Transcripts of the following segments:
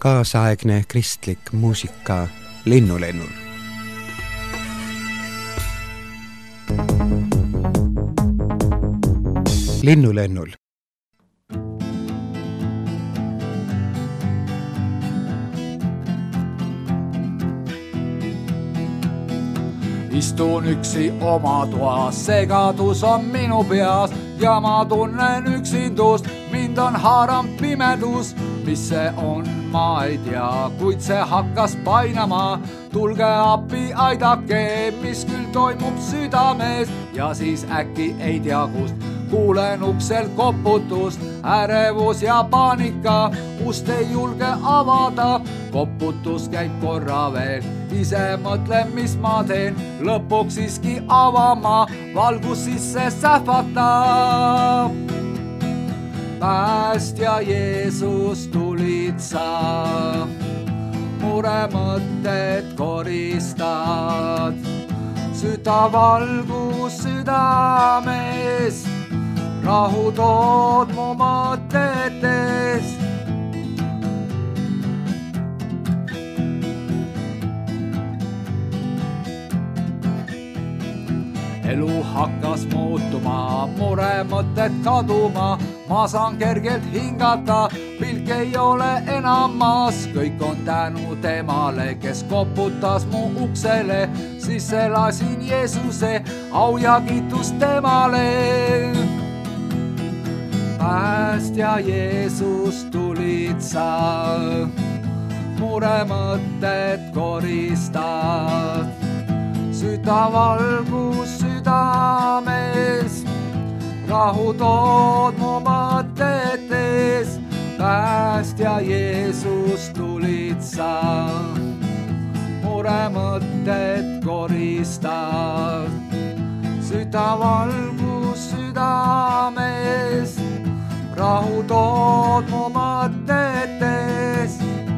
kaasaegne kristlik muusika Linnulennul. Linnulennul. Istun üksi oma toas, segadus on minu peas ja ma tunnen üksindust, mind on haaranud pimedus. Mis see on, ma ei tea, kuid see hakkas painama. Tulge appi, aidake, mis küll toimub südames. Ja siis äkki ei tea kust kuulen uksel koputust, ärevus ja paanika, ust ei julge avada. Koputus käib korra veel, ise mõtlen, mis ma teen, lõpuks siiski avama, valgus sisse sähvatab. Päästja Jeesus tulid sa, muremõtted koristad, südavalgus südames, rahu tood mu mõtetes. Elu hakkas muutuma, muremõtted kaduma, ma saan kergelt hingata, pilk ei ole enam maas. Kõik on tänu temale, kes koputas mu uksele, sisse lasin Jeesuse, au ja kiitus temale. Päästja Jeesus tulid sa, muremõtted koristad, südavalgus südames, rahu tood mu mõtetes. Päästja Jeesus tulid sa, muremõtted koristad, südavalgus südames, rahu tood mu mõtetes.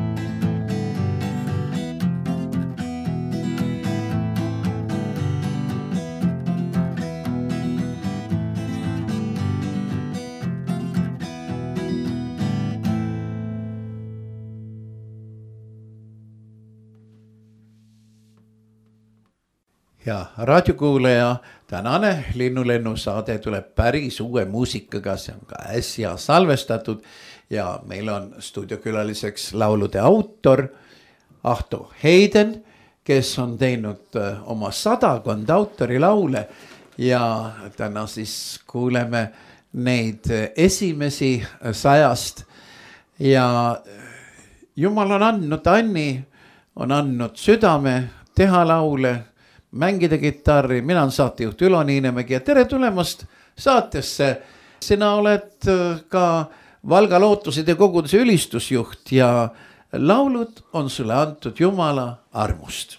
Ja raadiokuulaja, tänane Linnulennu saade tuleb päris uue muusikaga, see on ka äsja salvestatud ja meil on stuudiokülaliseks laulude autor Ahto Heiden, kes on teinud oma 100 autorilaule ja täna siis kuuleme neid esimesi 100 ja Jumal on andnud, Anni on andnud südame teha laule, mängida kitarri, mina olen saatejuht Ülo Niinemägi ja tere tulemast saatesse. Sina oled ka Valga Lootuside koguduse ülistusjuht ja laulud on sulle antud Jumala armust.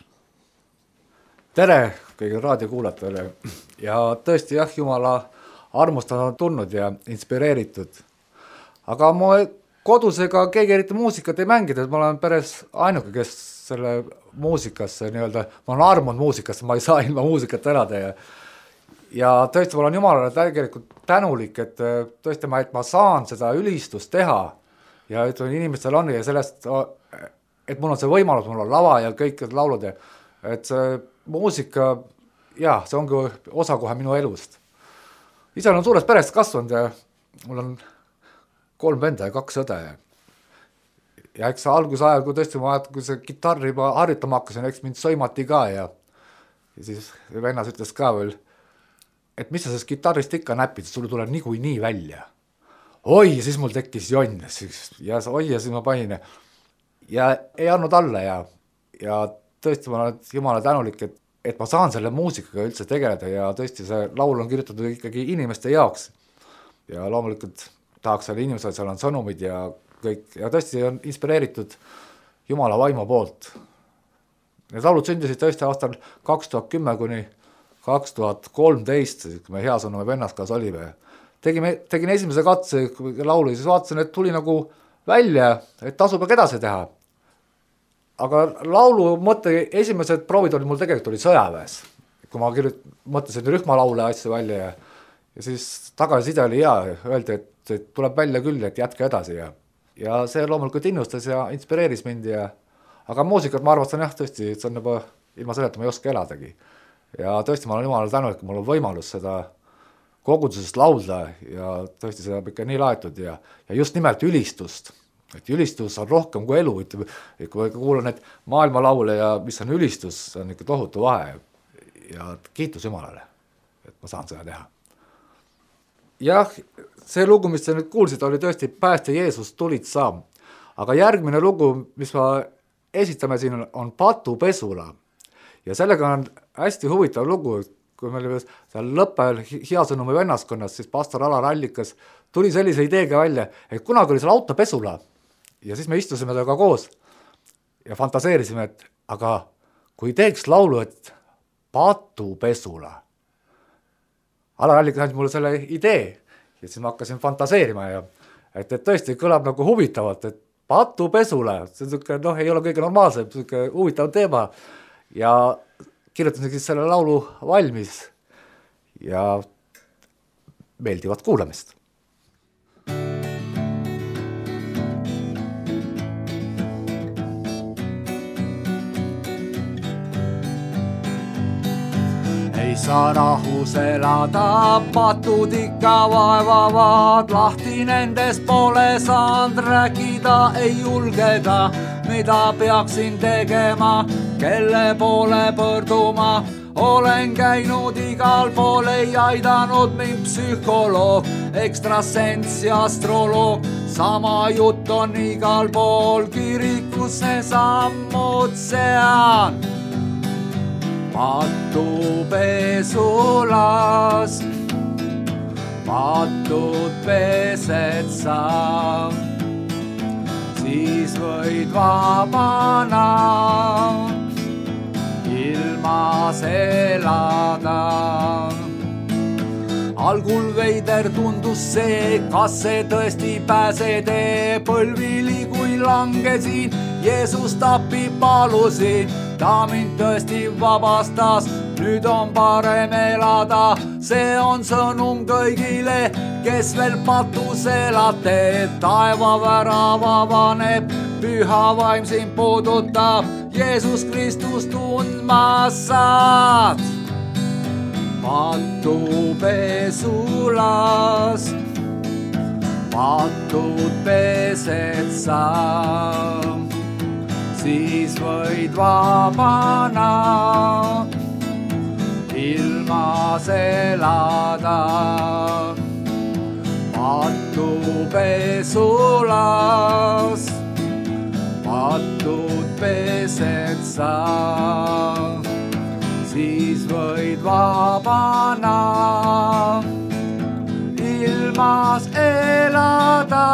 Tere kõigile raadiokuulajatele ja tõesti jah, Jumala armust on tulnud ja inspireeritud. Aga mu kodusega keegi eriti muusikat ei mängida, et ma olen päris ainuke, kes selle muusikasse nii-öelda, ma olen armunud muusikasse, ma ei saa ilma muusikat elada ja tõesti ma olen Jumalale tegelikult tänulik, et tõesti et ma saan seda ülistust teha ja ütlen inimestel on ja sellest, et mul on see võimalus, mul on lava ja kõik laulud ja et see muusika, jah, see ongi osa kohe minu elust. Ise olen suurest perest kasvanud ja mul on 3 venda ja 2 õde ja eks alguse ajal, kui tõesti kui see kitarri juba harjutama hakkasin, eks mind sõimati ka ja siis vennas ütles ka veel, et mis sa sellest kitarrist ikka näpid, sulle tuleb nii välja. Oi, ja siis mul tekkis jonn ja siis ma panin ja ei andnud alla ja tõesti ma olen Jumala tänulik, et ma saan selle muusikaga üldse tegeleda ja tõesti see laul on kirjutatud ikkagi inimeste jaoks ja loomulikult tahaks selle inimesele, seal on sõnumid ja kõik ja tõesti on inspireeritud Jumala vaimu poolt. Need laulud sündisid tõesti aastal 2010 kuni 2013, kui me hea sõnume vennaskaas olime. Tegin esimese katse laulu ja siis vaatasin, et tuli nagu välja, et tasub edasi teha. Aga laulu mõtte esimesed proovid olid mul tegelikult sõjaväes. Kui ma mõtlesin rühmalaule asju välja ja siis tagasiside oli hea, öeldi, et tuleb välja küll, et jätke edasi ja ja see loomulikult innustas ja inspireeris mind ja aga muusikat ma arvastan jah, tõesti, et see on juba ilma selleta ma ei oska eladagi. Ja tõesti, ma olen Jumalale tänulik, et mul on võimalus seda kogudusest laulda ja tõesti seda on ikka nii laetud ja just nimelt ülistust. Et ülistus on rohkem kui elu, ütleme, kui kuulan need maailmalaule ja mis on ülistus, see on ikka tohutu vahe ja kiitus Jumalale, et ma saan seda teha. Jah, see lugu, mis te nüüd kuulsid, oli tõesti Päästja Jeesus tulid sa, aga järgmine lugu, mis ma esitame siin, on Patupesula ja sellega on hästi huvitav lugu, kui me olime seal lõppajal Heasõnumi vennaskonnas, siis pastor Alar Allikas tuli sellise ideega välja, et kunagi oli seal autopesula ja siis me istusime temaga koos ja fantaseerisime, et aga kui teeks laulu, et Patupesula. Alar Allikas andis mulle selle idee ja siis ma hakkasin fantaseerima ja et tõesti kõlab nagu huvitavalt, et Patupesula, see on selline, ei ole kõige normaalsem, selline huvitav teema ja kirjutasin siis selle laulu valmis ja meeldivat kuulamist. Ei saa rahus elada, patud ikka vaevavad, lahti nendest pole saanud rääkida, ei julgeda, mida peaksin tegema, kelle poole pöörduma. Olen käinud igal pool, ei aidanud mind psühholoog, ekstrasens ja astroloog. Sama jutt on igal pool, kirikusse sammud sean. Patupesulas, patud pesed sa, siis võid vabana ilmas elada. Algul veider tundus see, kas see tõesti pääsed põlvili, kui langesin, Jeesus tappi palusin, ta mind tõesti vabastas, nüüd on parem elada, see on sõnum kõigile, kes veel patus elate, taevavärav avaneb, püha vaim sind puudutab, Jeesus Kristus tundma saad. Patupesulas, patud pesed sa, siis võid vabana ilmas elada. Patupesulas, patud pesed sa, siis võid vabana ilmas elada.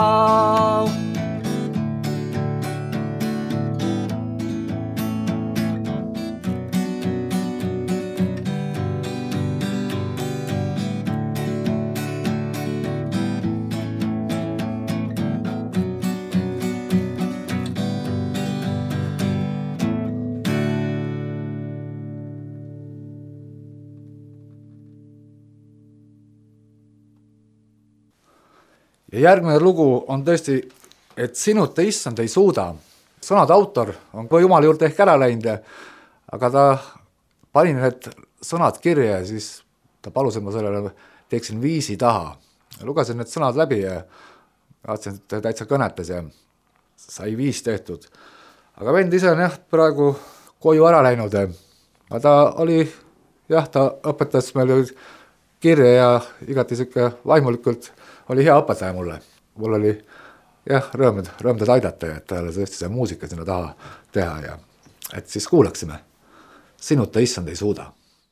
Ja järgmine lugu on tõesti, et sinuta issand ei suuda. Sõnade autor on ka Jumala juurde ehk ära läinud, aga ta pani need sõnad kirja ja siis ta palus, et ma sellele teeksin viisi taha. Lugesin need sõnad läbi ja vaatasin, et täitsa kõnetas ja sai viis tehtud. Aga vend ise on praegu koju ära läinud. Aga ta oli, ta õpetas meil kirja ja igati siuke vaimulikult oli hea õpetaja mulle. Mul oli rõõm teda aidata ja et talle tõesti see muusika sinna taha teha ja et siis kuulaksime. Sinuta issand ei suuda.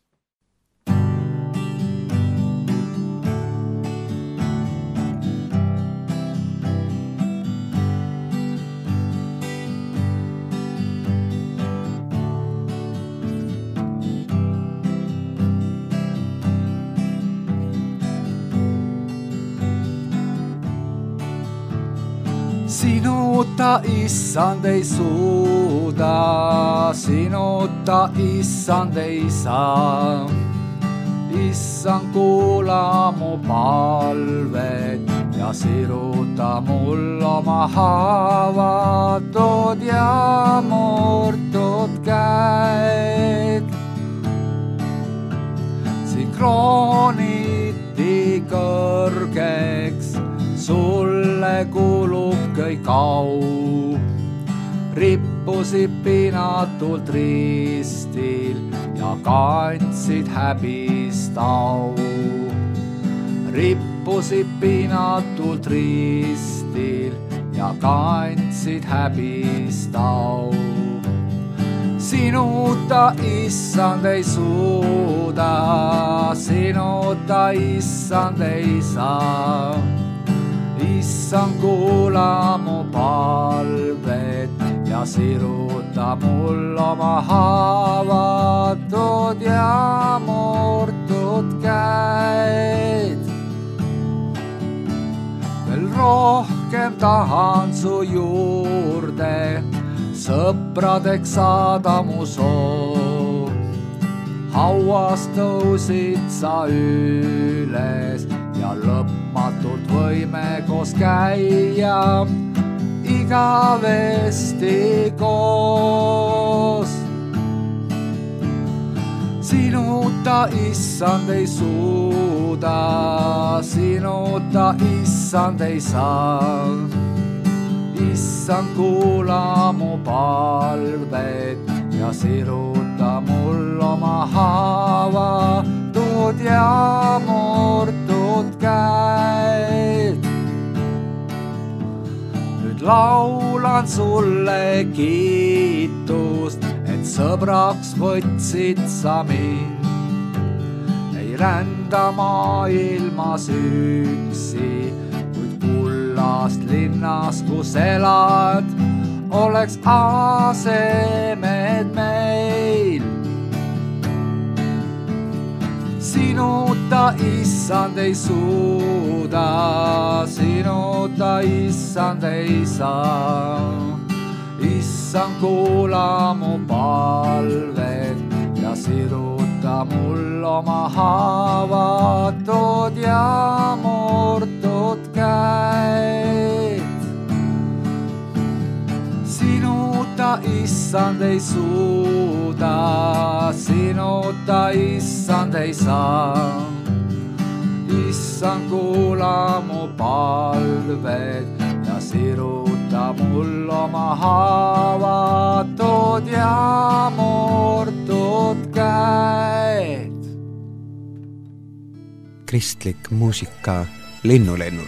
Sinuta issand ei suuda, sinuta issand ei saa. Issand kuula mu palvet, ja siruta mul oma haavatud ja murtud käed. Siin krooniti kõrgeks, sulle kuulub kõik au. Rippusid pinatult ristil ja kandsid häbist au. Rippusid pinatult ristil ja kandsid häbist au. Sinuta, issand, ei suuda, sinuta, issand, ei saa. Issand, kuula mu palved ja siruta mul oma haavatud ja murtud käed. Veel rohkem tahan su juurde, sõpradeks saada mu soov. Hauast tõusid sa üles ja lõpmatult võime koos käia igavesti koos. Sinuta, issand, ei suuda, sinuta, issand, ei saa. Issand, kuula mu palved ja siruta mul oma haavatud ja murtud käed. Nüüd laulan sulle kiitust, et sõbraks võtsid sa mind. Ei rända maailmas üksi, linnas, kus elad, oleks asemed meil. Sinuta, issand, ei suuda, sinuta, issand, ei saa. Issand, kuula mu palved ja siruta mul oma haavatud ja murtud käed. Sinuta, issand, ei suuda, sinuta, issand, ei saa. Issand, kuula mu palved ja siruta mul oma haavatud ja murtud käed. Kristlik muusika Linnulennul.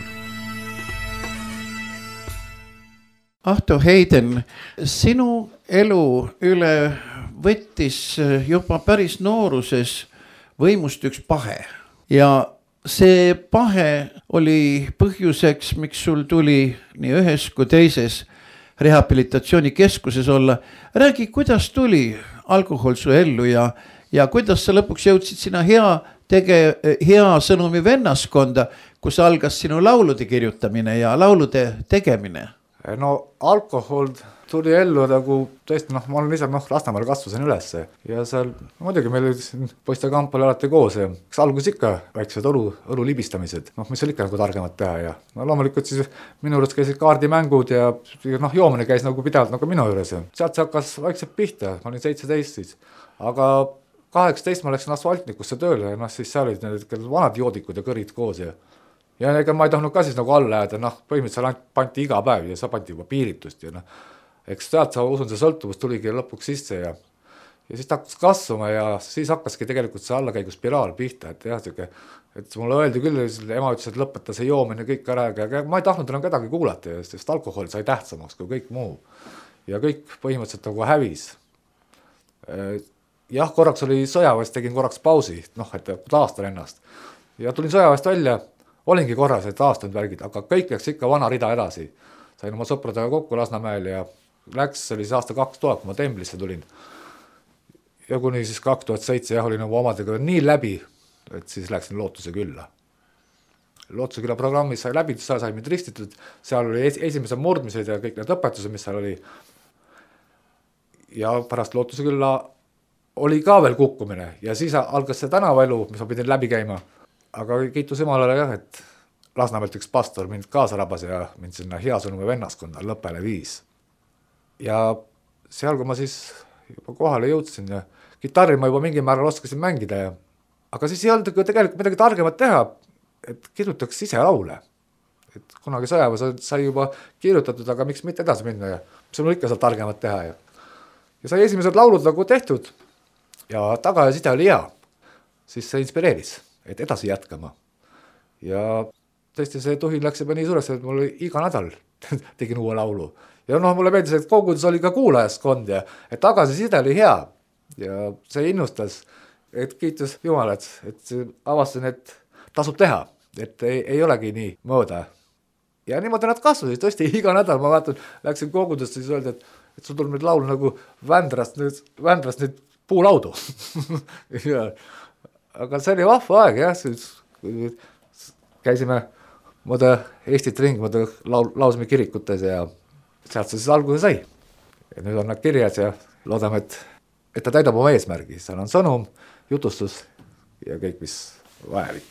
Ahto Heiden, sinu elu üle võttis juba päris nooruses võimust üks pahe ja see pahe oli põhjuseks, miks sul tuli nii ühes kui teises rehabilitatsioonikeskuses olla. Räägi, kuidas tuli alkohol su ellu ja kuidas sa lõpuks jõudsid sinna hea sõnumi vennaskonda, kus algas sinu laulude kirjutamine ja laulude tegemine? No alkohol tuli ellu nagu tõesti, ma olen ise Lasnamäel kasvasin ülesse ja seal muidugi meil oli poiste kamp oli alati koos ja kas algus ikka väiksed õlu libistamised, mis oli ikka nagu targemad teha ja loomulikult siis minu juures käisid kaardimängud ja joomine käis nagu pidevalt nagu minu juures ja sealt see hakkas vaikselt pihta, ma olin 17 siis, aga 18 ma läksin asfaltnikusse tööle ja siis seal olid need vanad joodikud ja kõrid koos ja ega ma ei tahtnud ka siis nagu alla jääda, põhimõtteliselt panti iga päev ja sa panti juba piiritust ja eks sealt sa usun, see sõltuvus tuligi lõpuks sisse ja siis ta hakkas kasvama ja siis hakkaski tegelikult see allakäigu spiraal pihta, et jah, et mulle öeldi küll, ema ütles, et lõpeta see joomine kõik ära, aga ma ei tahtnud enam kedagi kuulata, sest alkohol sai tähtsamaks kui kõik muu ja kõik põhimõtteliselt nagu hävis. Jah, korraks oli sõjaväest, tegin korraks pausi, et taastan ennast ja tulin sõjaväest välja, olingi korras, et taastanud värgid, aga kõik läks ikka vana rida edasi. Sain oma sõpradega kokku Lasnamäel ja läks, see oli siis aasta 2000, kui ma Temblisse tulin. Ja kuni siis 2007 olin nagu omadega nii läbi, et siis läksin Lootuse külla. Lootuse külla programmis sai läbi, seal sai mind ristitud, seal oli esimesed murdmised ja kõik need õpetused, mis seal oli. Ja pärast Lootuse külla oli ka veel kukkumine ja siis algas see tänavaelu, mis ma pidin läbi käima. Aga kiitus Jumalale jah, et Lasnamäelt üks pastor mind kaasa rabas ja mind sinna Hea Sõnumi vennaskonda lõppele viis. Ja seal, kui ma siis juba kohale jõudsin ja kitarri ma juba mingi määral oskasin mängida ja aga siis ei olnud tegelikult midagi targemat teha, et kirjutaks ise laule. Et kunagi sõjaväes sai juba kirjutatud, aga miks mitte edasi minna ja mis on ikka seal targemat teha ja sai esimesed laulud nagu tehtud ja tagasiside oli hea. Siis see inspireeris, et edasi jätkama. Ja tõesti see tuhin läks juba nii suureks, et mul iga nädal tegin uue laulu. Ja mulle meeldis, et kogudus oli ka kuulajaskond ja et tagasiside oli hea ja see innustas, et kiitus Jumalat, et avastasin, et tasub teha, et ei olegi nii mõõda. Ja niimoodi nad kasvasid, tõesti iga nädal ma vaatan, läksin kogudusse, siis öeldi, et sul tuleb nüüd laul nagu Vändrast nüüd puulaudu. Aga see oli vahva aeg, jah, käisime mõnda Eestit ring, mõnda laulsime kirikutes ja sealt see siis alguse sai. Ja nüüd on nad kirjas ja loodame, et ta täidab oma eesmärgi. Seal on sõnum, jutustus ja kõik, mis vajalik.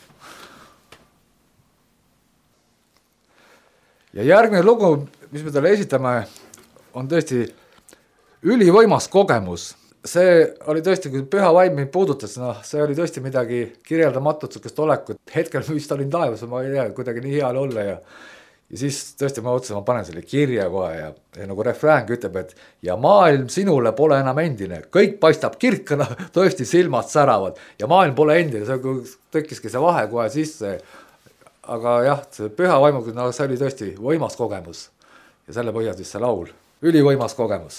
Ja järgmine lugu, mis me talle esitame, on tõesti ülivõimas kogemus. See oli tõesti, kui püha vaim mind puudutas, see oli tõesti midagi kirjeldamatut, sukest olekut. Hetkel vist olin taevas, ma ei tea, kuidagi nii heal olla ja siis tõesti ma otsin, ma panen selle kirja kohe ja nagu refrään ütleb, et ja maailm sinule pole enam endine, kõik paistab kirkana, tõesti silmad säravad ja maailm pole endine, see tekkiski see vahe kohe sisse. Aga jah, see püha vaimuga, see oli tõesti võimas kogemus ja selle põhjal siis see laul, ülivõimas kogemus.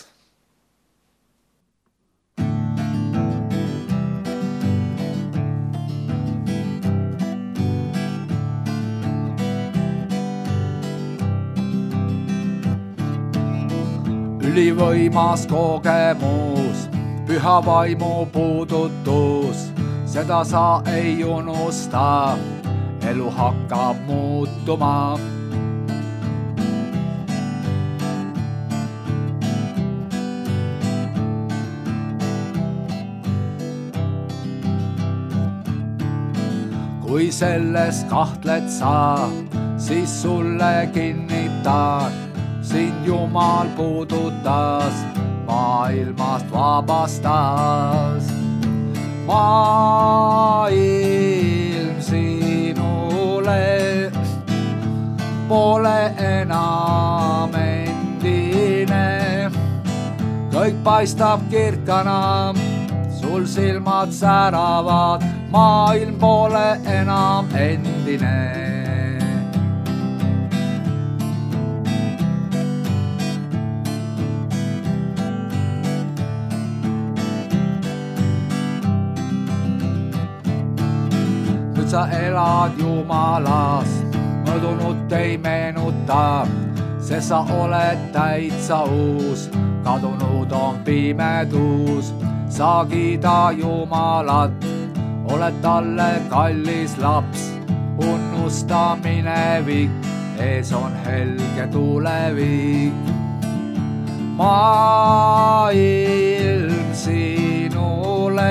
Ülivõimas kogemus, püha vaimu puudutus, seda sa ei unusta, elu hakkab muutuma. Kui selles kahtled sa, siis sulle kinnitan, sind Jumal puudutas, maailmast vabastas. Maailm sinule pole enam endine, kõik paistab kirkana, sul silmad säravad, maailm pole enam endine. Sa elad Jumalas, mõdunud ei meenuta, sest sa oled täitsa uus, kadunud on pimedus. Sa kiida Jumalat, oled talle kallis laps, unnusta minevik, ees on helge tulevik. Maailm sinule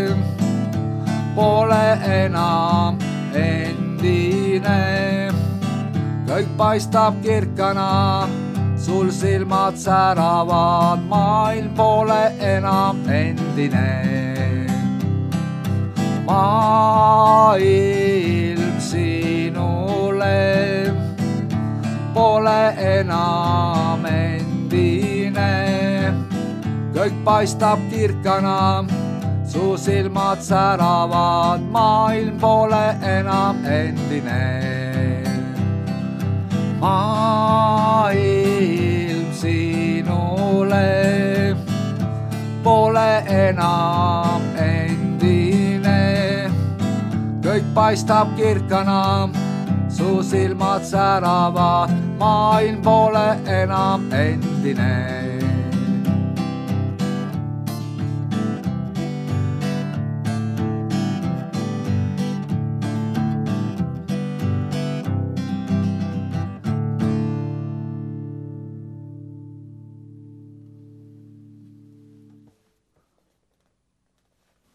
pole enam endine, kõik paistab kirkana, sul silmad säravad, maailm pole enam endine. Maailm sinule pole enam endine, kõik paistab kirkana, su silmad säravad, maailm pole enam endine. Maailm sinule pole enam endine, kõik paistab kirkana, su silmad säravad, maailm pole enam endine.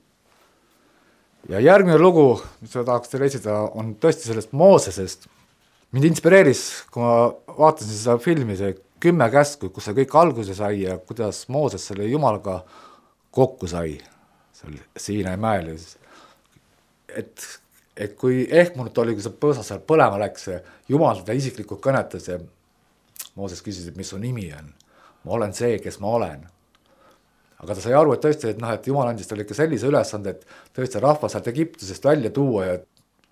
Ja järgmine lugu, mis ma tahaks teile esitada, on tõesti sellest Moosesest. mind inspireeris, kui ma vaatasin seda filmi, see 10 käsku, kus see kõik alguse sai ja kuidas Mooses selle Jumalaga kokku sai seal Siinai mäel. Et kui ehmunud oli, kui see põõsas seal põlema läks, Jumal teda isiklikult kõnetas ja Mooses küsis, et mis su nimi on. Ma olen see, kes ma olen. Aga ta sai aru, et tõesti, et Jumal andis talle ikka sellise ülesande, et tõesti rahva sealt Egiptusest välja tuua ja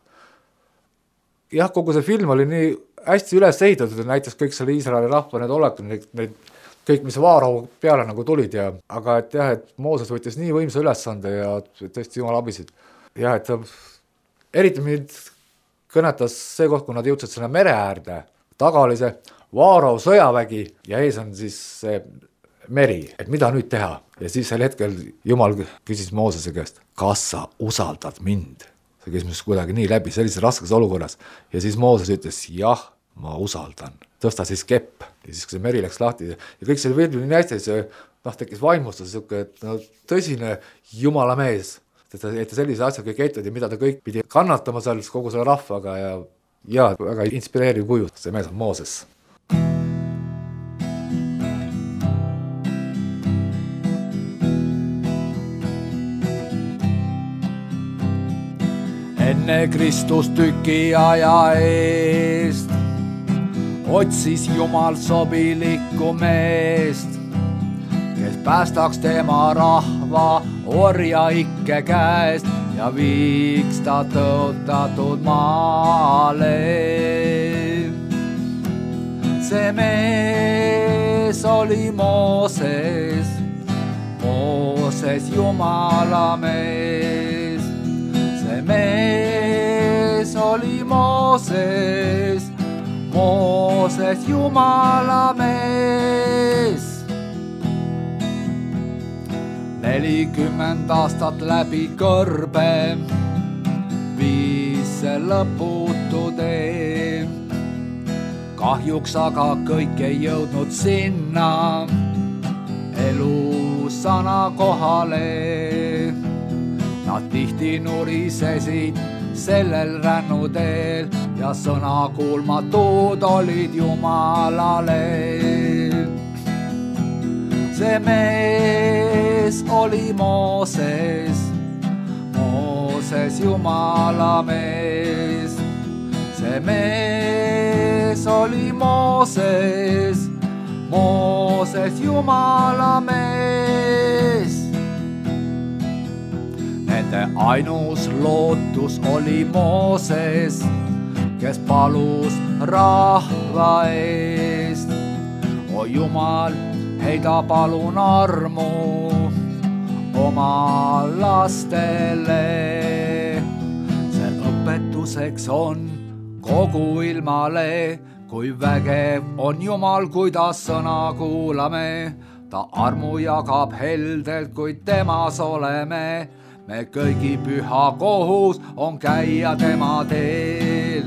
jah, kogu see film oli nii hästi üles ehitatud, näiteks kõik selle Iisraeli rahva need olekud, need kõik, mis vaarahu peale nagu tulid aga et jah, et Mooses võttis nii võimsa ülesande ja tõesti Jumal abisid. Jah, et eriti mind kõnetas see koht, kui nad jõudsid selle mere äärde, taga oli see vaarahu sõjavägi ja ees on siis see meri, et mida nüüd teha. Ja siis sel hetkel Jumal küsis Moosese käest, kas sa usaldad mind? See küsimus kuidagi nii läbi sellises raskes olukorras. Ja siis Mooses ütles, jah, ma usaldan. Tõsta siis kepp. Ja siis kui see meri läks lahti ja kõik see filmi nii hästi, see tekkis vaimustus, et tõsine Jumala mees, et ta sellise asja kõik ettid ja mida ta kõik pidi kannatama seal kogu selle rahvaga ja väga inspireeriv kuju, see mees on Mooses. Enne Kristus tüki aja eest otsis Jumal sobilikku meest, kes päästaks tema rahva orjaikke käest ja viiks ta tõotatud maale. See mees oli Mooses, Mooses Jumala mees. See mees oli Mooses, Mooses Jumala mees. 40 aastat läbi kõrbe viis see lõputu tee. Kahjuks aga kõik ei jõudnud sinna elusana kohale. Nad tihti nurisesid sellel rännuteel ja sõna kuulmatud olid Jumalale. See mees oli Mooses, Mooses Jumala mees. See mees oli Mooses, Mooses Jumala mees. Nende ainus lootus oli Mooses, kes palus rahva eest. O Jumal, heida palun armu oma lastele. See õpetuseks on kogu ilmale, kui vägev on Jumal, kui ta sõna kuulame. Ta armu jagab heldelt, kui temas oleme. Me kõigi püha kohus on käia tema teel.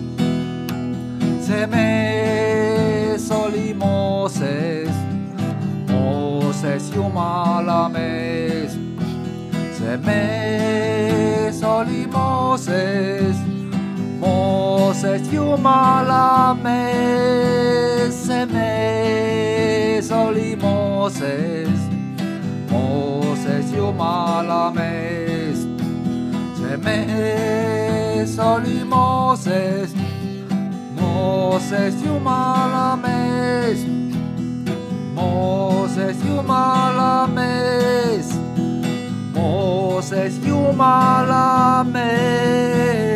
See mees oli Mooses, Mooses Jumala mees. See mees oli Mooses, Mooses Jumala mees. See mees oli Mooses, Mooses Jumala mees. See mees oli Mooses, Mooses Jumala mees. Mooses Jumala mees, Mooses Jumala mees.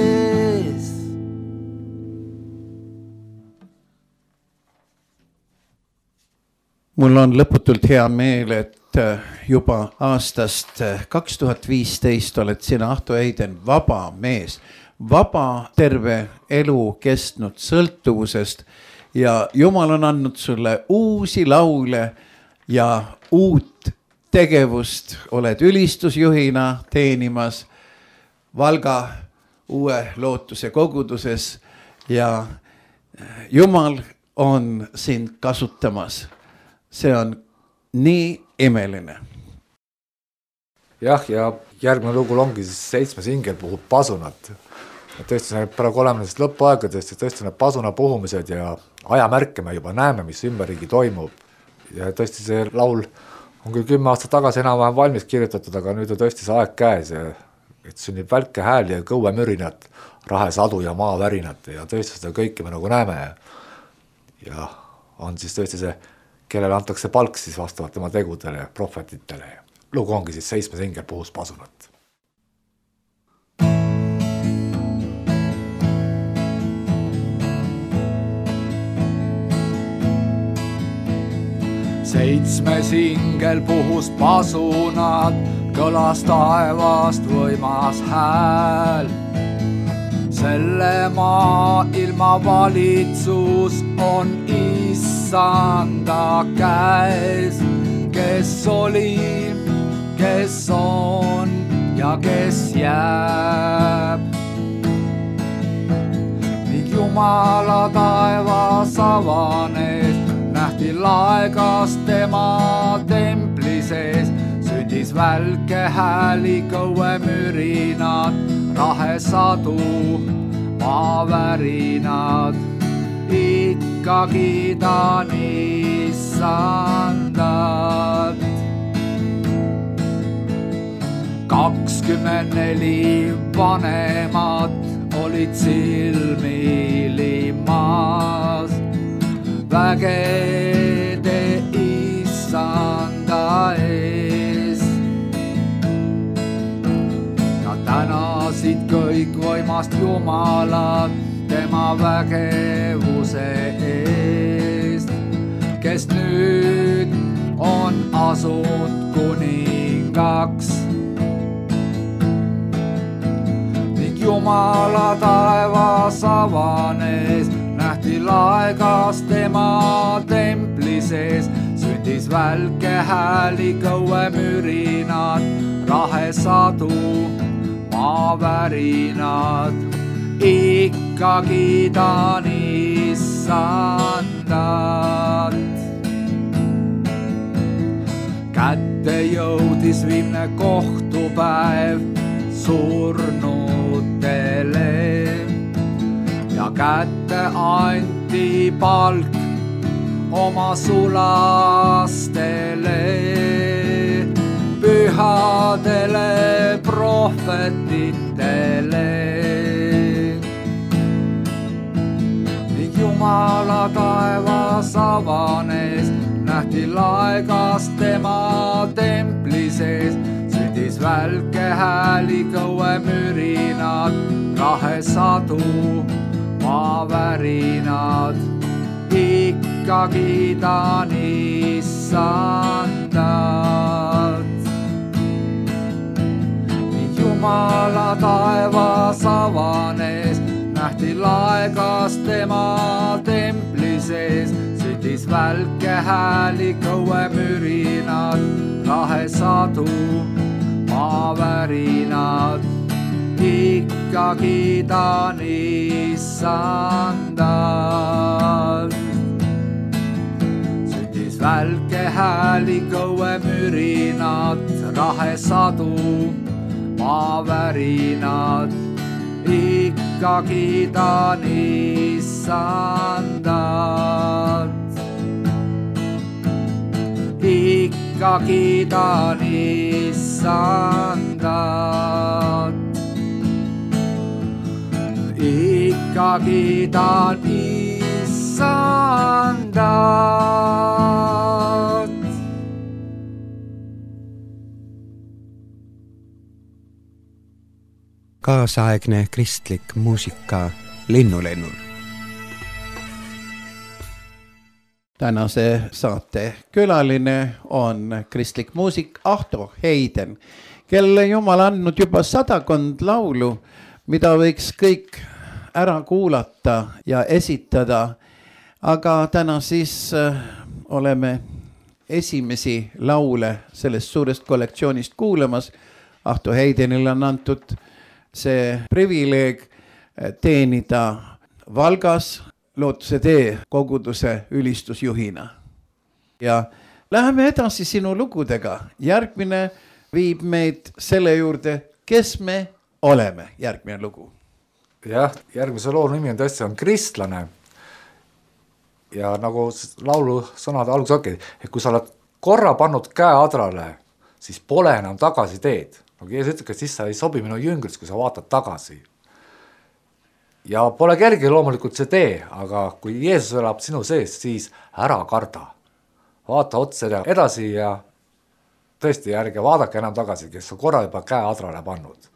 Mul on lõputult hea meel, et juba aastast 2015 oled sina, Ahto Eiden, vaba mees, vaba terve elu kestnud sõltuvusest ja Jumal on andnud sulle uusi laule ja uut tegevust. Oled ülistusjuhina teenimas Valga Uue Lootuse koguduses ja Jumal on sind kasutamas. See on nii imeline. Jah, ja järgmine lugul ongi siis 7. ingel puhub pasunat. tõesti praegu oleme lõpuaegadest ja tõesti need pasuna puhumised ja ajamärke me juba näeme, mis ümberringi toimub. Ja tõesti see laul on küll 10 aastat tagasi enam-vähem valmis kirjutatud, aga nüüd on tõesti see aeg käes ja et sünnib välke hääl ja kõuemürinat, rahesadu ja maavärinat ja tõesti seda kõike me nagu näeme ja on siis tõesti see, kellele antakse palk siis vastavalt tema tegudele ja prohvetitele. Lugu ongi siis 7 ingel puhus pasunat. Seitsmes ingel puhus pasunad, kõlas taevast võimas hääl. Selle maailma valitsus on Issanda käes, kes oli, kes on ja kes jääb. Ning Jumala taevas avanes, nähti laegas tema templi sees, sündis välke hääli, kõuemürinad, rahesadu, maavärinad. Ikkagi ta Issandat. 24 vanemat olid silmilimas, vägede Issanda ees. Nad tänasid kõik võimast Jumalat tema vägevuse eest, kes nüüd on asunud kuningaks. Ning Jumala taevas avanes, nähti laegas tema templi sees, sündis välke hääli, kõuemürinad, rahesadu, maavärinad. Ikkagi ta Issandat. Kätte jõudis viimne kohtupäev surnutele ja kätte anti palk oma sulastele, pühadele prohvetitele. Jumala taevas avanes, nähti laegas tema templi sees, sündis välke hääli, kõuemürinad, rahesadu, maavärinad. Ikkagi ta Issandat. Jumala taevas avanes, nähti laegas tema templi sees, sündis välke hääli, kõuemürinad, rahesadu, maavärinad. Ikkagi ta Issandat. Sündis välke hääli, kõuemürinad, rahesadu, maavärinad. Ikkagi ta Issandat. Ikkagi ta Issandat. Ikkagi ta Issandat. Kaasaegne kristlik muusika Linnulennul. Tänase saate külaline on kristlik muusik Ahto Heiden, kelle Jumal andnud juba 100 laulu, mida võiks kõik ära kuulata ja esitada. Aga täna siis oleme esimesi laule sellest suurest kollektsioonist kuulamas. Ahto Heidenil on antud see privileeg teenida Valgas Lootuse tee koguduse ülistusjuhina. Ja läheme edasi sinu lugudega. Järgmine viib meid selle juurde, kes me oleme. Järgmine lugu. jah, järgmise loo nimi on tõesti on Kristlane. Ja nagu laulu sõnade alguses ongi, et kui sa oled korra pannud käe adrale, siis pole enam tagasi teed. Nagu Jeesus ütleb, et siis sa ei sobi minu jüngriks, kui sa vaatad tagasi. Ja pole kerge loomulikult see tee, aga kui Jeesus elab sinu sees, siis ära karda. Vaata otse edasi ja tõesti ärge vaadake enam tagasi, kes on korra juba käe adrale pannud.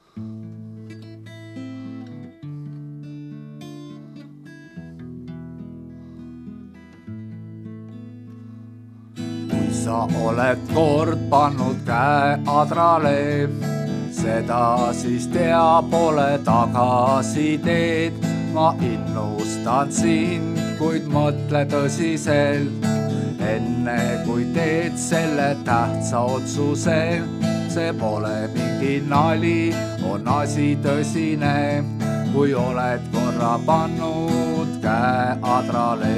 Sa oled kord pannud käe adrale, seda siis tea pole tagasi teed. Ma innustan sind, kuid mõtle tõsiselt, enne kui teed selle tähtsa otsuse. See pole mingi nali, on asi tõsine, kui oled korra pannud käe adrale.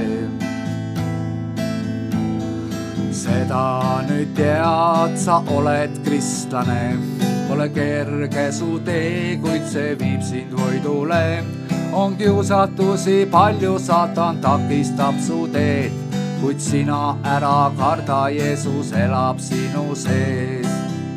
Seda nüüd tead, sa oled kristlane, pole kerge su tee, kuid see viib sind võidule. On kiusatusi palju, Satan takistab su teed, kuid sina ära karda, Jeesus elab sinu sees.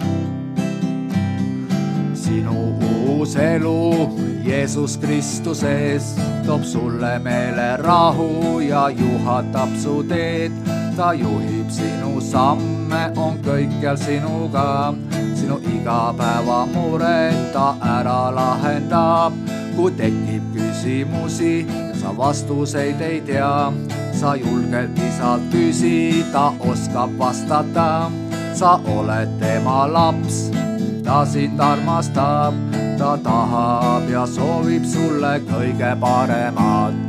Sinu uus elu Jeesus Kristuses toob sulle meele rahu ja juhatab su teed. Ta juhib sinu samme, on kõikjal sinuga, sinu igapäeva mured ta ära lahendab. Kui tekib küsimusi ja sa vastuseid ei tea, sa julgelt isalt küsi, ta oskab vastata. Sa oled tema laps, ta sind armastab, ta tahab ja soovib sulle kõige paremat.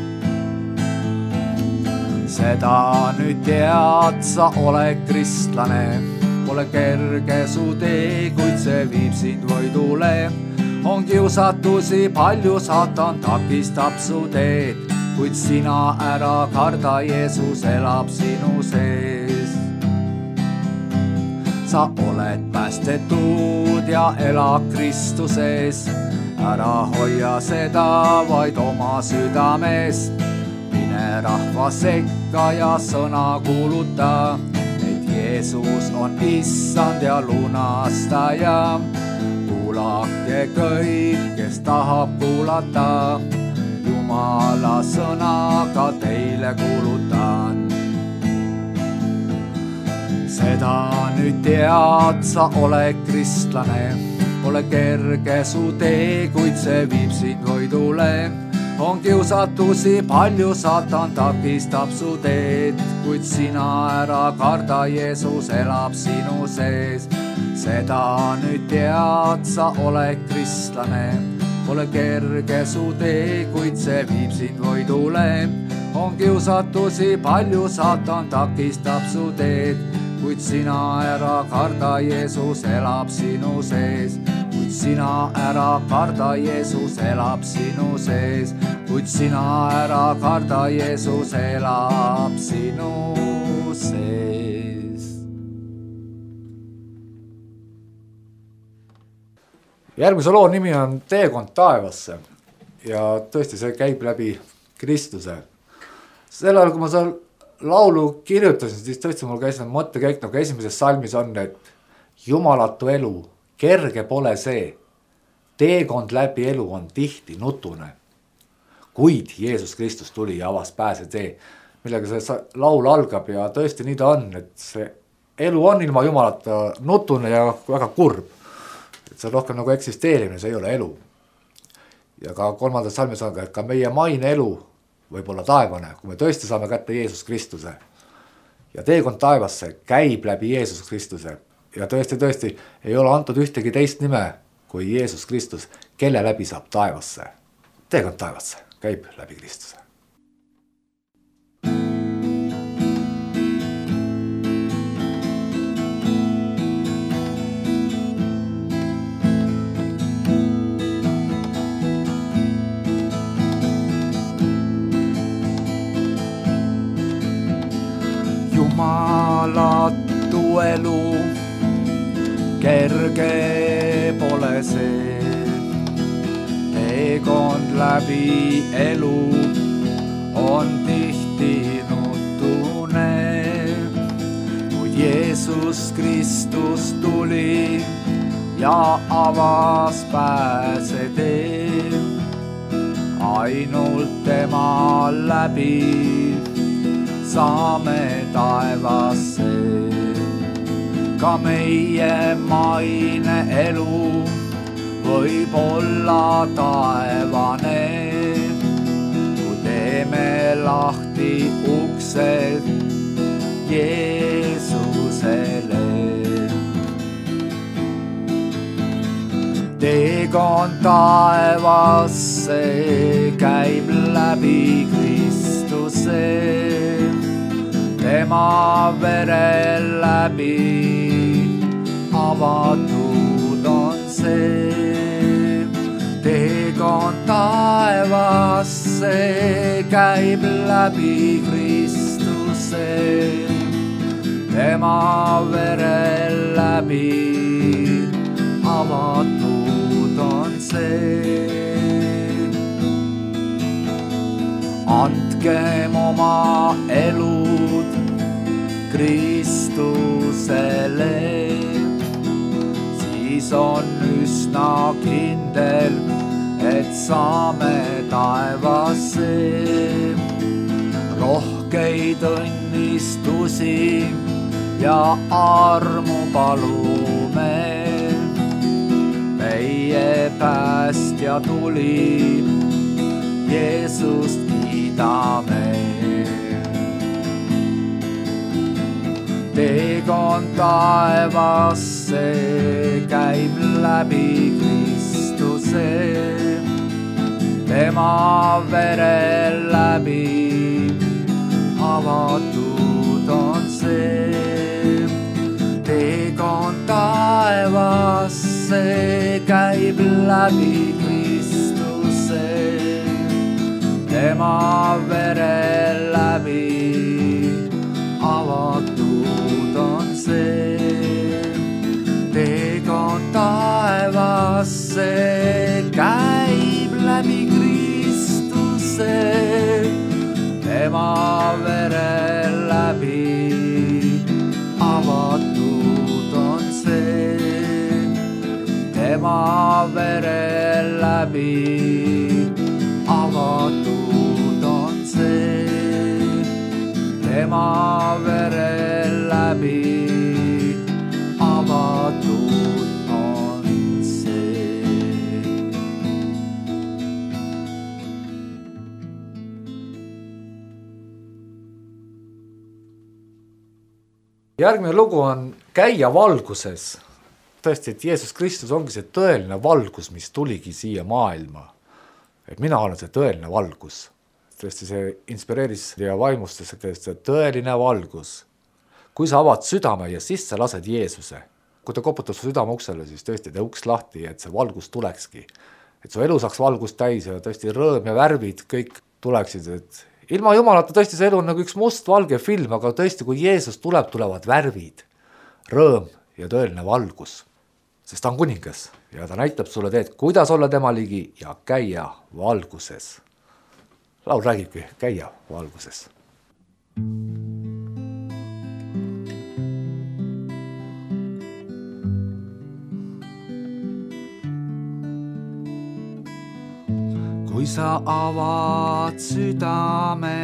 Seda nüüd tead, sa oled kristlane, pole kerge su tee, kuid see viib sind võidule. On kiusatusi palju, Satan takistab su teed, kuid sina ära karda, Jeesus elab sinu sees. Sa oled päästetud ja elad Kristuses, ära hoia seda vaid oma südamest. Mine rahva sekka ja sõna kuuluta, et Jeesus on issand ja lunastaja. Kuulake kõik, kes tahab kuulata, Jumala sõnaga teile kuulutan. Seda nüüd tead, sa oled kristlane, pole kerge su tee, kuid see viib sind võidule. On kiusatusi palju, Satan takistab su teed, kuid sina ära karda, Jeesus elab sinu sees. Seda nüüd tead, sa oled kristlane, pole kerge su tee, kuid see viib sind võidule. On kiusatusi palju, Satan takistab su teed, kuid sina ära karda, Jeesus elab sinu sees. Kuid sina ära karda, Jeesus elab sinu sees. Kuid sina ära karda, Jeesus elab sinu sees. Järgmise loo nimi on Teekond taevasse ja tõesti see käib läbi Kristuse. Sel ajal, kui ma seal laulu kirjutasin, siis tõesti mul käis mõttekäik, nagu esimeses salmis on, et jumalatu elu, kerge pole see. Teekond läbi elu on tihti nutune. Kuid Jeesus Kristus tuli ja avas pääse tee, millega see laul algab ja tõesti nii ta on, et see elu on ilma jumalata nutune ja väga kurb. Et see on rohkem nagu eksisteerimine, see ei ole elu. Ja ka 3. salmis on, et ka meie maine elu võib olla taevane, kui me tõesti saame kätte Jeesus Kristuse. Ja teekond taevasse käib läbi Jeesus Kristuse. Ja tõesti ei ole antud ühtegi teist nime kui Jeesus Kristus, kelle läbi saab taevasse. Teekond taevasse käib läbi Kristuse. Jumalatu elu, kerge pole see. Teekond läbi elu on tihti nutune, kuid Jeesus Kristus tuli ja avas pääsetee. Ainult tema läbi saame taevasse. Ka meie maine elu võib olla taevane, kui teeme lahti uksed Jeesusele. Teekond taevasse käib läbi Kristuse, tema vere läbi avatud on see. Teekond taevasse käib läbi Kristuse, tema vere läbi avatud on see. Andkem oma elud Kristusele, siis on üsna kindel, et saame taevasse. Rohkeid õnnistusi ja armu palume, meie päästja tuli, Jeesust kiidame. Teekond taevasse käib läbi Kristuse, tema vere läbi avatud on see. Teekond taevasse käib läbi Kristuse, tema vere läbi avatud on see. Teekond taevasse käib läbi Kristuse, tema vere läbi avatud on see. Tema vere läbi avatud on see. Tema vere läbi avatud on see. Järgmine lugu on Käia valguses. Tõesti, et Jeesus Kristus ongi see tõeline valgus, mis tuligi siia maailma. Et mina olen see tõeline valgus. Tõesti, see inspireeris ja vaimustas see tõeline valgus. Kui sa avad südame ja siis sa lased Jeesuse. Kui ta koputab su südame uksele, siis tõesti tee uks lahti, et see valgus tulekski. Et su elu saaks valgust täis ja tõesti rõõm ja värvid kõik tuleksid. Et ilma Jumalata tõesti see elu on nagu üks must-valge film, aga tõesti, kui Jeesus tuleb, tulevad värvid, rõõm ja tõeline valgus. Sest ta on kuningas ja ta näitab sulle teed, kuidas olla tema ligi ja käia valguses. Laul räägibki käia valguses. Kui sa avad südame,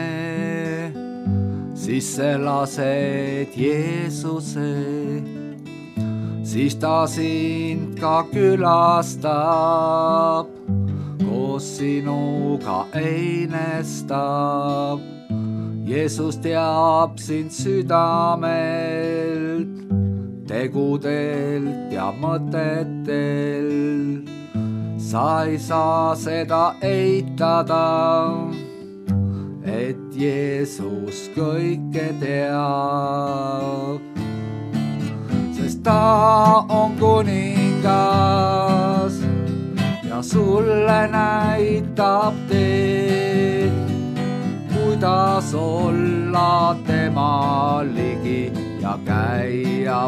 siis sa lased Jeesuse, siis ta sind ka külastab, koos sinuga einestab. Jeesus teab sind südamelt, tegudelt ja mõtetelt. Sa ei saa seda eitada, et Jeesus kõike teab. Sest ta on kuningas ja sulle näitab teed, kuidas olla tema ligi ja käia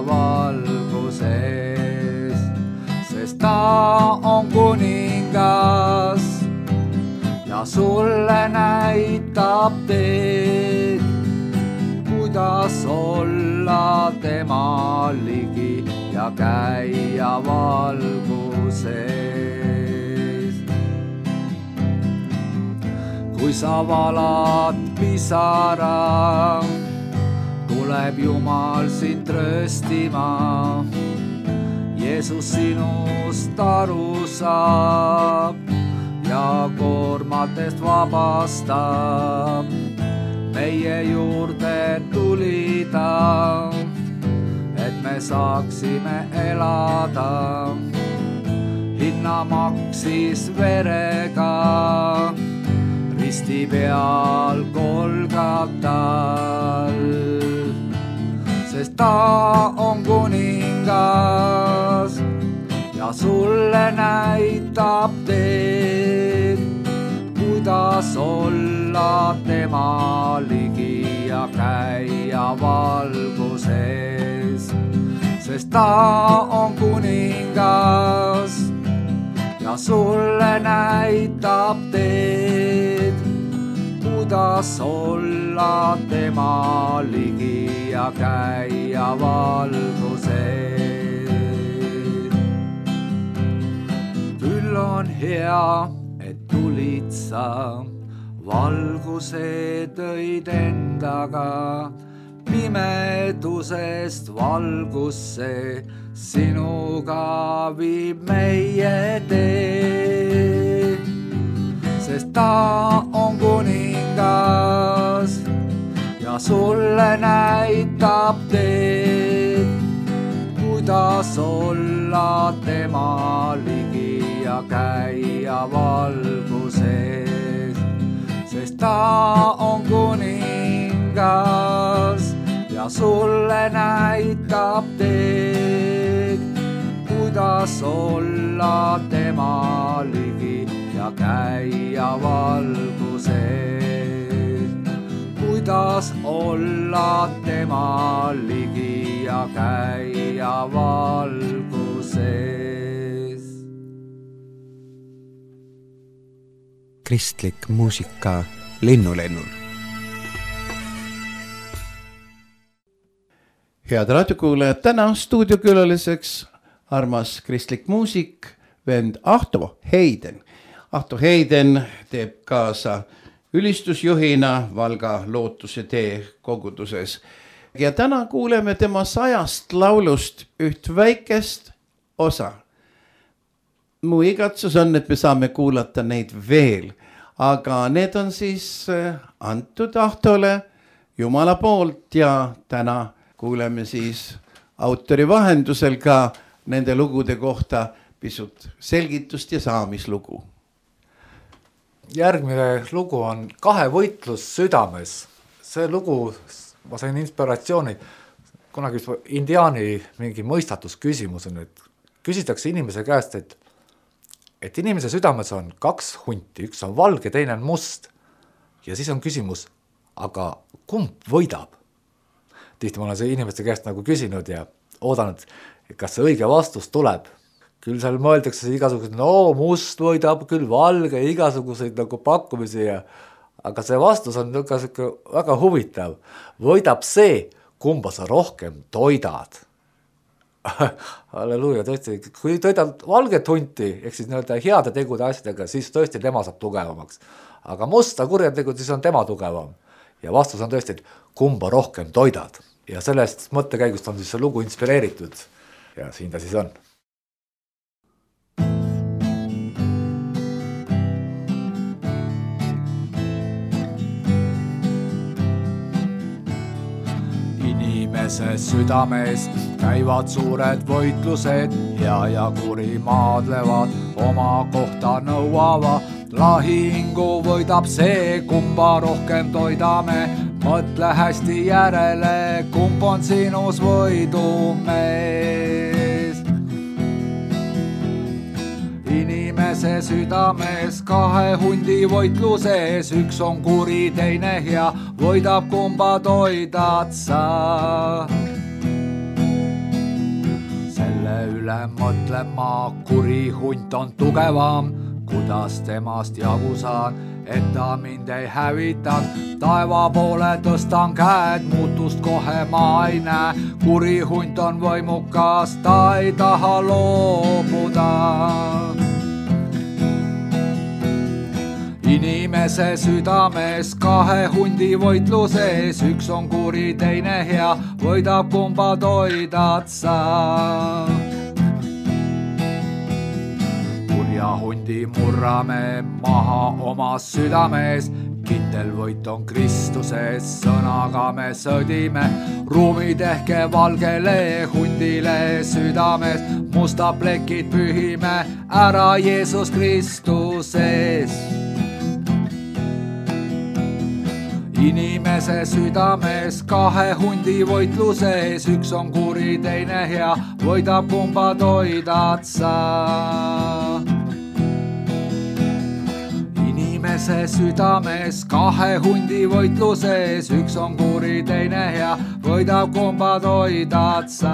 valguses. Sest ta on kuningas ja sulle näitab teed, kuidas olla tema ligi ja käia valguses. Kui sa valad pisara, tuleb Jumal sind tröstima. Jeesus sinust aru saab ja koormatest vabastab. Meie juurde tuli ta, et me saaksime elada. Hinna maksis verega, risti peal Golgatal. Sest ta on kuningas ja sulle näitab teed, kuidas olla tema ligi ja käia valguses. Sest ta on kuningas ja sulle näitab teed, kuidas olla tema ligi ja käia valguses. Küll on hea, et tulid sa, valguse tõid endaga, pimedusest valgusse, sinuga viib meie tee. Sest ta on kuningas ja sulle näitab teed, kuidas olla tema ligi ja käia valguses. Sest ta on kuningas ja sulle näitab teed, kuidas olla tema ligi ja käia valguses. Kuidas olla tema ligi ja käia valguses. Kristlik muusika Linnulennul. Head raadiokuulajad, täna stuudiokülaliseks armas kristlik muusik, vend Ahto Heiden. Ahto Heiden teeb kaasa ülistusjuhina Valga Lootuse tee koguduses. Ja täna kuuleme tema 100 laulust üht väikest osa. Mu igatsus on, et me saame kuulata neid veel, aga need on siis antud Ahtole Jumala poolt ja täna kuuleme siis autori vahendusel ka nende lugude kohta pisut selgitust ja saamislugu. Järgmine lugu on Kahe võitlus südames. See lugu, ma sain inspiratsiooni, kunagi indiaani mingi mõistatusküsimus on, et küsitakse inimese käest, et inimese südames on 2 hunti, üks on valge, teine on must. Ja siis on küsimus, aga kumb võidab? Tihti ma olen see inimeste käest nagu küsinud ja oodanud, kas see õige vastus tuleb. Küll seal mõeldakse igasugused, no must võidab, küll valge, igasuguseid nagu pakkumisi. Aga see vastus on väga huvitav. Võidab see, kumba sa rohkem toidad. Halleluuja, tõesti, kui toidad valget hunti, ehk siis heade tegude asjadega, siis tõesti tema saab tugevamaks. Aga musta kurjategud, siis on tema tugevam. Ja vastus on tõesti, et kumba rohkem toidad. Ja sellest mõttekäigust on siis see lugu inspireeritud. Ja siin ta siis on. Inimese südames käivad suured võitlused, hea ja kuri maadlevad, oma kohta nõuavad. Lahingu võidab see, kumba rohkem toidame, mõtle hästi järele, kumb on sinus võidumees. Inimese südames 2 hundi võitluses, üks on kuri, teine hea, võidab kumba toidad sa. Selle üle mõtlema, kuri hunt on tugevam, kuidas temast jagu saan, et ta mind ei hävitaks. Taeva poole tõstan käed, muutust kohe ma ei näe. Kuri hunt on võimukas, ta ei taha loobuda. Inimese südames kahe hundi võitluses, üks on kuri, teine hea, võidab kumba toidad sa. Kurja hundi murrame maha omas südames, kindel võit on Kristuses, sõnaga me sõdime. Ruumi tehke valgele hundile südames, musta plekid pühime ära Jeesus Kristuses. Inimese südames kahe hundi võitluses, üks on kuri, teine hea, võidab kumba toidad sa. Inimese südames kahe hundi võitluses, üks on kuri, teine hea, võidab kumba toidad sa.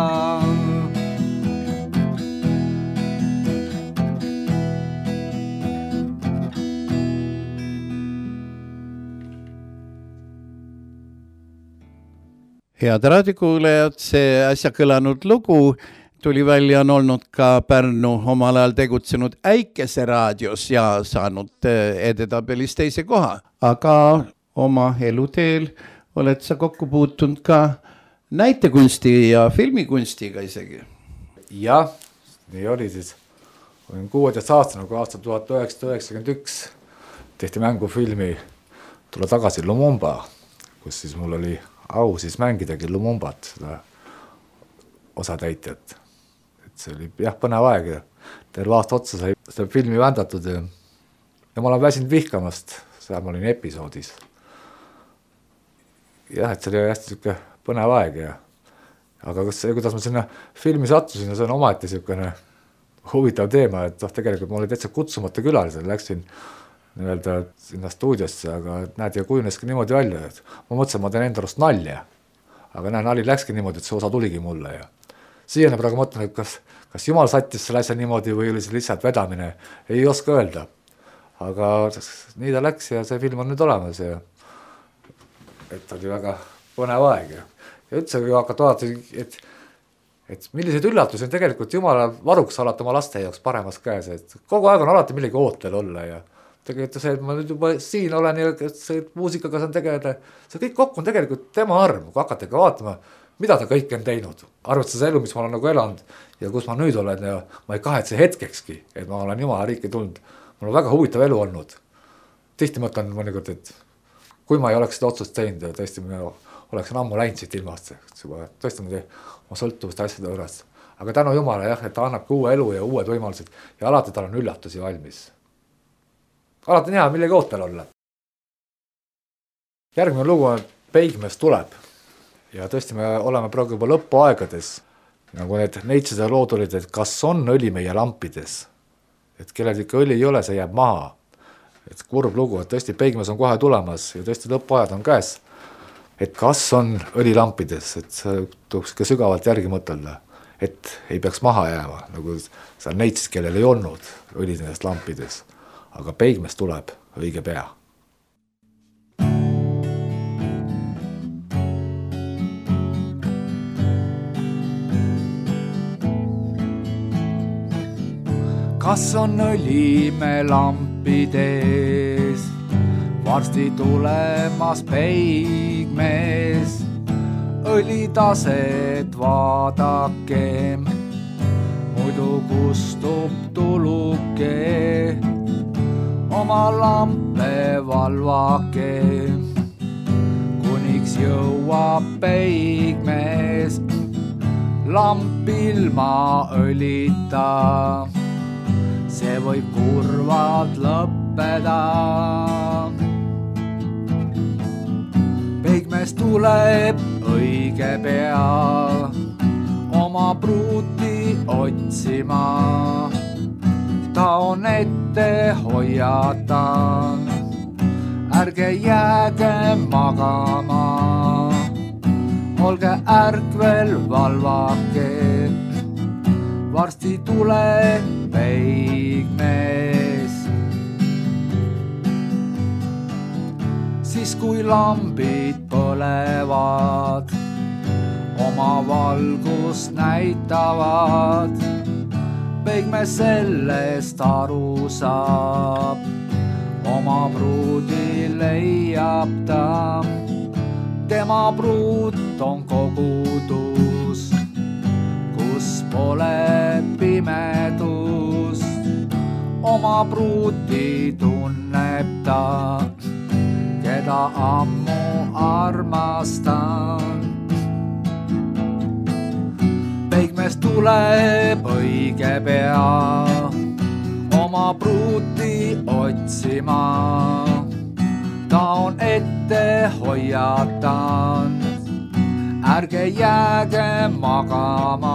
Head raadiokuulejad, see äsja kõlanud lugu tuli välja, on olnud ka Pärnu omal ajal tegutsenud Äikese raadios ja saanud edetabelis teise koha. Aga oma eluteel oled sa kokku puutunud ka näitekunsti ja filmikunstiga isegi. Jah, nii oli siis. Olin 16-aastane, kui aastal 1991 tehti mängufilmi Tule tagasi Lumumba, kus siis mul oli au siis mängidagi Lumumbat, seda osatäitjat. Et see oli jah põnev aeg ja terve aasta otsa sai seda filmi vändatud ja ma olen väsinud vihkamast, seal ma olin episoodis. Jah, et see oli hästi siuke põnev aeg ja aga kuidas ma sinna filmi sattusin, see on omaette siukene huvitav teema, et tegelikult ma olin täitsa kutsumata külalisel, läksin nii-öelda sinna stuudiosse, aga näed, ja kujuneski niimoodi välja, et ma mõtlesin, ma teen endalust nalja, aga nali läkski niimoodi, et see osa tuligi mulle ja siiani praegu mõtlen, et kas Jumal sattis selle asja niimoodi või oli see lihtsalt vedamine, ei oska öelda, aga nii ta läks ja see film on nüüd olemas ja et oli väga põnev aeg ja üldse hakata vaadata, et milliseid üllatusi on tegelikult Jumala varuks alati oma laste jaoks paremas käes, et kogu aeg on alati millegi ootel olla ja tegelikult see, et ma nüüd juba siin olen ja see muusikaga saan tegeleda, see kõik kokku on tegelikult tema arm, kui hakatega vaatama, mida ta kõik on teinud. Arvestades elu, mis ma olen nagu elanud ja kus ma nüüd olen ja ma ei kahetse hetkekski, et ma olen Jumala riiki tulnud. Mul on väga huvitav elu olnud. Tihti mõtlen mõnikord, et kui ma ei oleks seda otsust teinud ja tõesti ma oleksin ammu läinud siit ilmast, tõesti ma sõltuvust asjade juures. Aga tänu Jumala jah, et ta annab uue elu ja uued võimalused ja alati tal on üllatusi valmis. Alati on hea millegi ootel olla. Järgmine lugu on Peigmees tuleb ja tõesti me oleme praegu juba lõpuaegades, nagu need neitside lood olid, et kas on õli meie lampides, et kellel ikka õli ei ole, see jääb maha, et kurb lugu, et tõesti Peigmees on kohe tulemas ja tõesti lõpuajad on käes, et kas on õli lampides, et see tuleks ka sügavalt järgi mõtelda, et ei peaks maha jääma, nagu seal neitsid, kellel ei olnud õli nendest lampides. Aga Peigmees tuleb õige pea. Kas on õli me lampides, varsti tulemas Peigmees, õlitaset vaadake, muidu kustub tuluke. Oma lampe valvake, kuniks jõuab Peigmees, lamp ilma õlita, see võib kurvalt lõppeda. Peigmees tuleb õige pea, oma pruuti otsima. Ta on ette hoiatan, ärge jääge magama, olge ärkvel valvake, varsti tuleb Peigmees. siis kui lambid põlevad, oma valgust näitavad, peigme sellest aru saab, oma pruudi leiab ta. Tema pruut on kogudus, kus pole pimedust. Oma pruuti tunneb ta, keda ammu armastan. Peigmest tuleb õige pea oma pruuti otsima. Ta on ette hoiatanud, ärge jääge magama.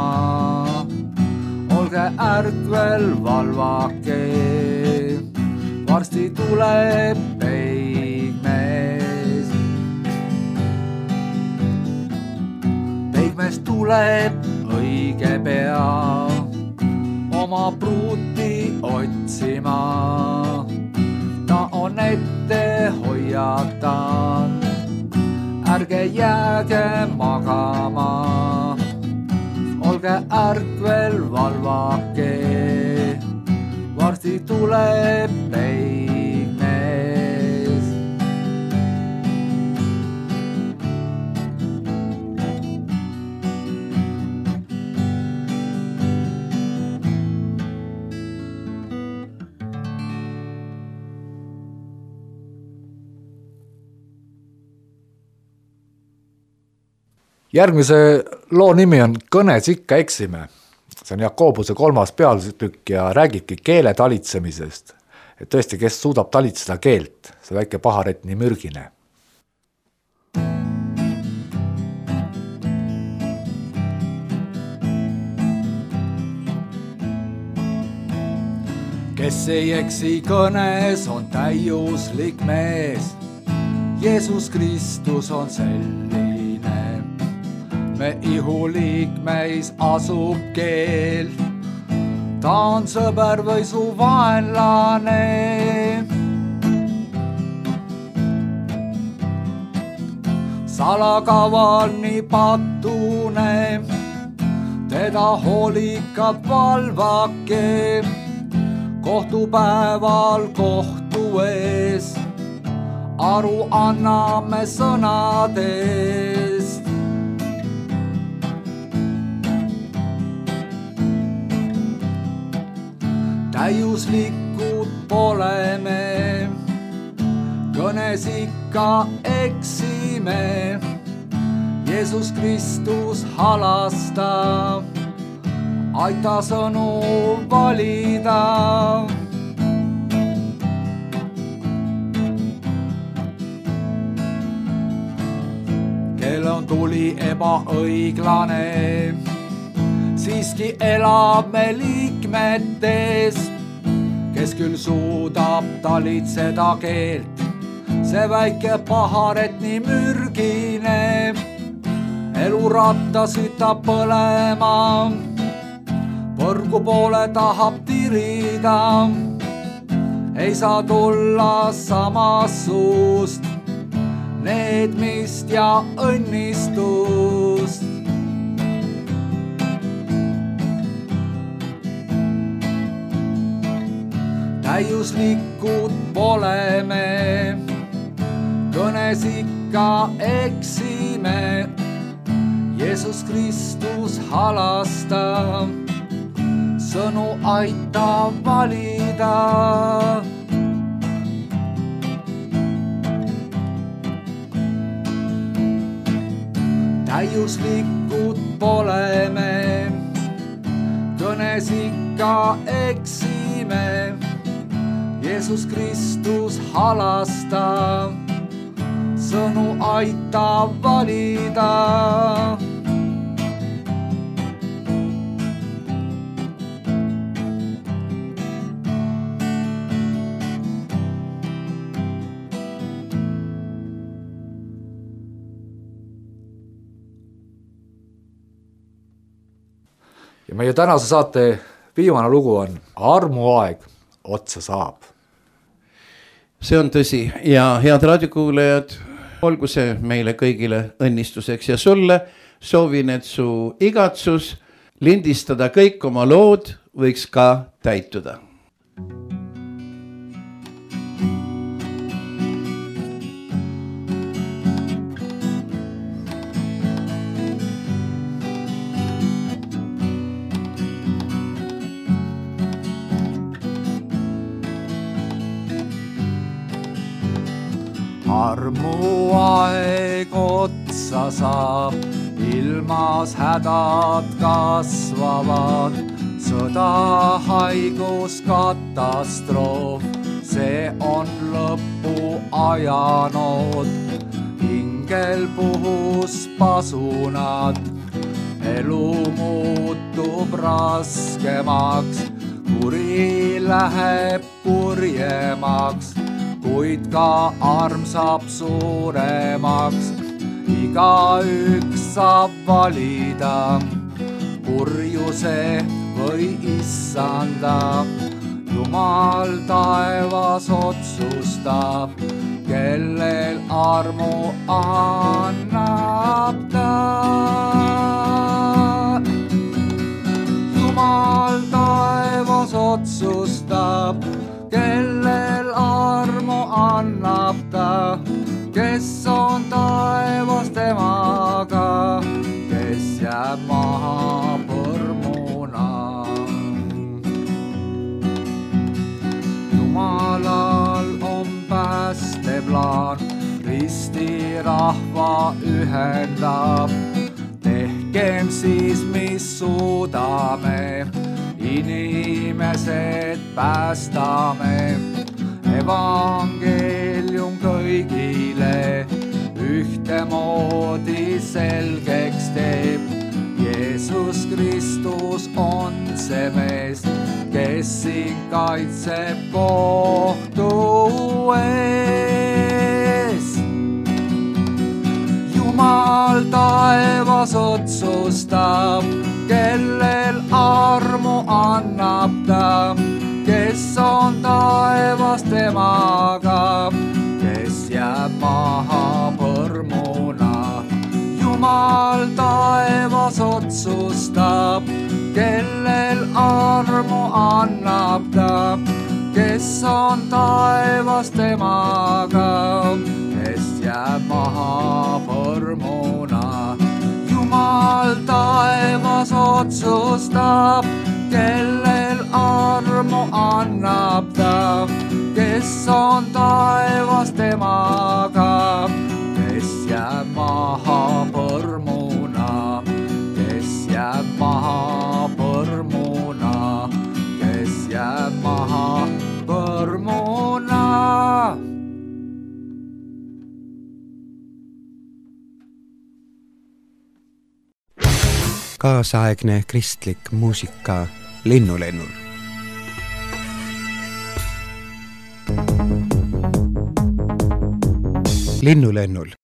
Olge ärkvel, valvake, varsti tuleb peigmees. Peigmees tuleb õige pea oma pruuti otsima. Ta on ette hoiatanud, ärge jääge magama. Olge ärkvel, valvake, varsti tuleb peigmees. Järgmise loo nimi on Kõnes ikka eksime. See on Jakobuse 3. peatükk ja räägibki keele talitsemisest. Et tõesti, kes suudab talitseda keelt, see väike paharet nii mürgine. Kes ei eksi kõnes, on täiuslik mees. Jeesus Kristus on selline. Me ihuliikmeis asub keel. Ta on sõber või su vaenlane. Salakaval nii patune, teda hoolikalt valvake. Kohtupäeval kohtu ees, aru anname sõnadest. Täiuslikud pole me, kõnes ikka eksime. Jeesus Kristus halasta, aita sõnu valida. Kel on tuli ebaõiglane, siiski elab me liikmetes. Kes küll suudab talitseda keelt, see väike paharet nii mürgine. Eluratta sütab põlema, põrgu poole tahab tirida. Ei saa tulla samast suust needmist ja õnnistust. Täiuslikud pole me, kõnes ikka eksime. Jeesus Kristus halasta, sõnu aita valida. Täiuslikud pole me, kõnes ikka eksime. Jeesus Kristus halasta, sõnu aita valida. Ja meie tänase saate viimane lugu on Armuaeg otsa saab. see on tõsi ja head raadiokuulajad, olgu see meile kõigile õnnistuseks ja sulle soovin, et su igatsus lindistada kõik oma lood võiks ka täituda. Armuaeg otsa saab, ilmas hädad kasvavad, sõda, haigus, katastroof, see on lõpu ajanood. Hingel puhus pasunad, elu muutub raskemaks, kuri läheb kurjemaks, kuid ka arm saab suuremaks. Igaüks saab valida kurjuse või issanda. Jumal taevas otsustab, kellel armu annab ta. Jumal taevas otsustab, kellel armu annab ta, kes on taevas temaga, kes jääb maha põrmuna. Jumalal on päästeplaan, ristirahva ühendab. Tehkem siis, mis suudame, inimesed päästame. Evangeelium kõigile ühtemoodi selgeks teeb. Jeesus Kristus on see mees, kes siin kaitseb kohtu ees. Jumal taevas otsustab, kellel armu annab ta, kes on taevas temaga, kes jääb maha põrmuna. Jumal taevas otsustab, kellel armu annab ta, kes on taevas temaga, kes jääb maha põrmuna. Jumal taevas otsustab, kellel armu annab ta, kes on taevas temaga, kes jääb maha põrmuna, kes jääb maha põrmuna, kes jääb maha põrmuna. Kaasaegne kristlik muusika Linnulennul. Linnulennul